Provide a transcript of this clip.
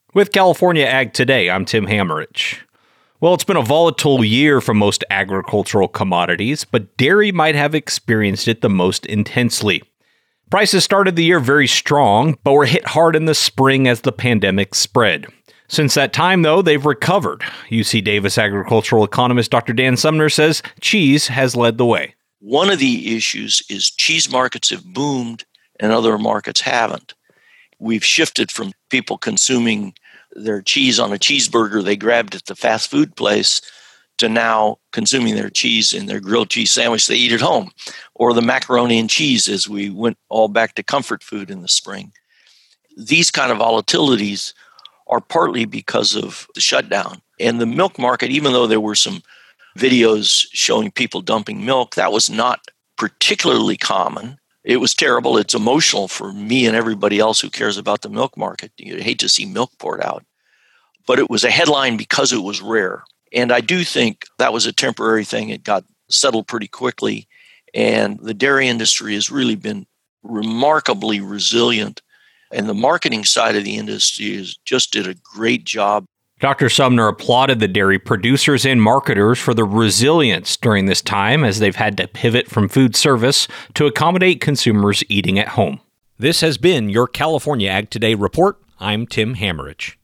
With California Ag Today, I'm Tim Hammerich. Well, it's been a volatile year for most agricultural commodities, but dairy might have experienced it the most intensely. Prices started the year very strong, but were hit hard in the spring as the pandemic spread. Since that time, though, they've recovered. UC Davis agricultural economist Dr. Dan Sumner says cheese has led the way. One of the issues is cheese markets have boomed and other markets haven't. We've shifted from people consuming their cheese on a cheeseburger they grabbed at the fast food place to now consuming their cheese in their grilled cheese sandwich they eat at home, or the macaroni and cheese as we went all back to comfort food in the spring. These kind of volatilities are partly because of the shutdown. And the milk market, even though there were some videos showing people dumping milk, that was not particularly common. It was terrible. It's emotional for me and everybody else who cares about the milk market. You'd hate to see milk poured out. But it was a headline because it was rare. And I do think that was a temporary thing. It got settled pretty quickly. And the dairy industry has really been remarkably resilient. And the marketing side of the industry just did a great job. Dr. Sumner applauded the dairy producers and marketers for their resilience during this time as they've had to pivot from food service to accommodate consumers eating at home. This has been your California Ag Today report. I'm Tim Hammerich.